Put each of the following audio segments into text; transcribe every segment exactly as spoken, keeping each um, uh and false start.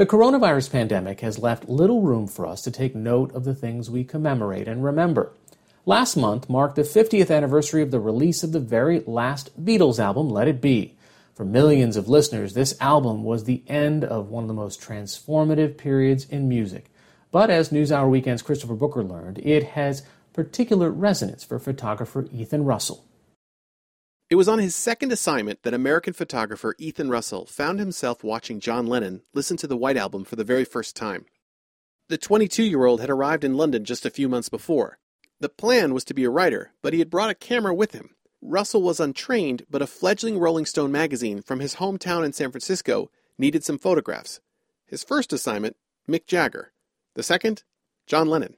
The coronavirus pandemic has left little room for us to take note of the things we commemorate and remember. Last month marked the fiftieth anniversary of the release of the very last Beatles album, Let It Be. For millions of listeners, this album was the end of one of the most transformative periods in music. But as NewsHour Weekend's Christopher Booker learned, it has particular resonance for photographer Ethan Russell. It was on his second assignment that American photographer Ethan Russell found himself watching John Lennon listen to the White Album for the very first time. The twenty-two-year-old had arrived in London just a few months before. The plan was to be a writer, but he had brought a camera with him. Russell was untrained, but a fledgling Rolling Stone magazine from his hometown in San Francisco needed some photographs. His first assignment, Mick Jagger. The second, John Lennon.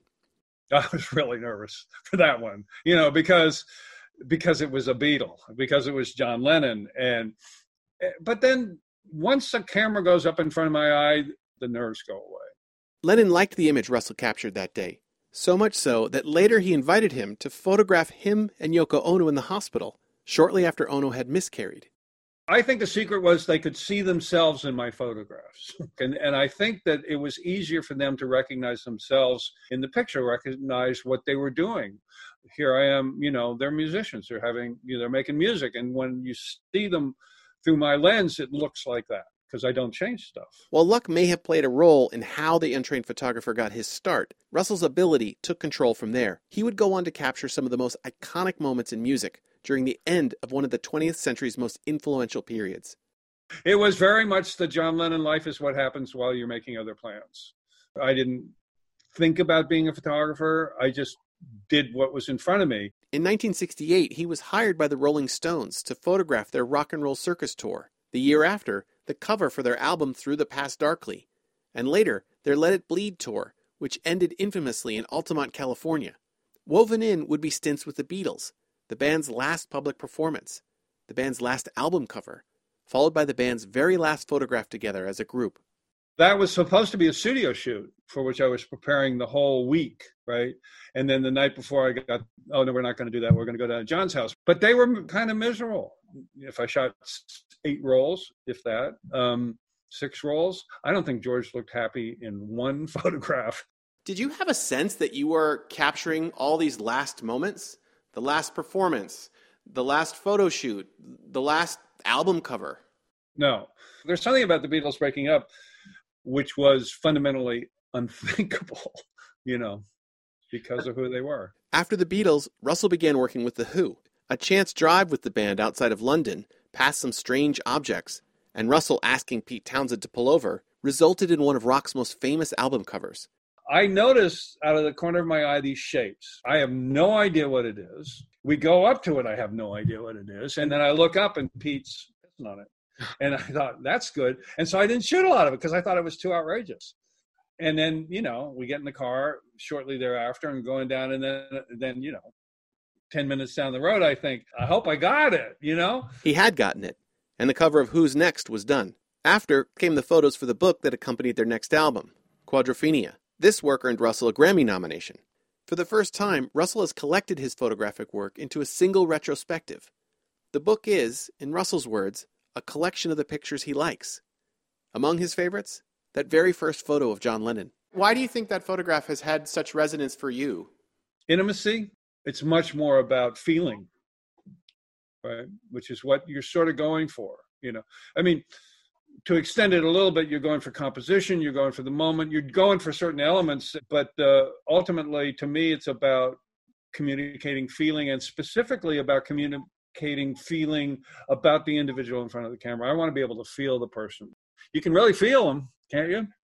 I was really nervous for that one, you know, because because it was a Beatle, because it was John Lennon. And but then once the camera goes up in front of my eye, the nerves go away. Lennon liked the image Russell captured that day, so much so that later he invited him to photograph him and Yoko Ono in the hospital, shortly after Ono had miscarried. I think the secret was they could see themselves in my photographs. And, and I think that it was easier for them to recognize themselves in the picture, recognize what they were doing. Here I am, you know, they're musicians. They're having, you know, they're making music. And when you see them through my lens, it looks like that because I don't change stuff. While luck may have played a role in how the untrained photographer got his start, Russell's ability took control from there. He would go on to capture some of the most iconic moments in music during the end of one of the twentieth century's most influential periods. It was very much the John Lennon life is what happens while you're making other plans. I didn't think about being a photographer. I just did what was in front of me. In nineteen sixty-eight, he was hired by the Rolling Stones to photograph their rock and roll circus tour. The year after, the cover for their album Through the Past Darkly. And later, their Let It Bleed tour, which ended infamously in Altamont, California. Woven in would be stints with the Beatles, the band's last public performance, the band's last album cover, followed by the band's very last photograph together as a group. That was supposed to be a studio shoot for which I was preparing the whole week, right? And then the night before I got, oh, no, we're not going to do that. We're going to go down to John's house. But they were kind of miserable. If I shot eight rolls, if that, um, six rolls, I don't think George looked happy in one photograph. Did you have a sense that you were capturing all these last moments? The last performance, the last photo shoot, the last album cover? No. There's something about the Beatles breaking up which was fundamentally unthinkable, you know, because of who they were. After the Beatles, Russell began working with The Who. A chance drive with the band outside of London, past some strange objects, and Russell asking Pete Townsend to pull over, resulted in one of rock's most famous album covers. I noticed out of the corner of my eye these shapes. I have no idea what it is. We go up to it, I have no idea what it is. And then I look up and Pete's pissing on it. And I thought, that's good. And so I didn't shoot a lot of it because I thought it was too outrageous. And then, you know, we get in the car shortly thereafter and going down, and then, then you know, ten minutes down the road, I think, I hope I got it, you know? He had gotten it, and the cover of Who's Next was done. After came the photos for the book that accompanied their next album, Quadrophenia. This work earned Russell a Grammy nomination. For the first time, Russell has collected his photographic work into a single retrospective. The book is, in Russell's words, a collection of the pictures he likes. Among his favorites, that very first photo of John Lennon. Why do you think that photograph has had such resonance for you? Intimacy. It's much more about feeling, right? Which is what you're sort of going for, you know. I mean, to extend it a little bit, you're going for composition, you're going for the moment, you're going for certain elements, but uh, ultimately, to me, it's about communicating feeling, and specifically about communicating feeling about the individual in front of the camera. I want to be able to feel the person. You can really feel them, can't you?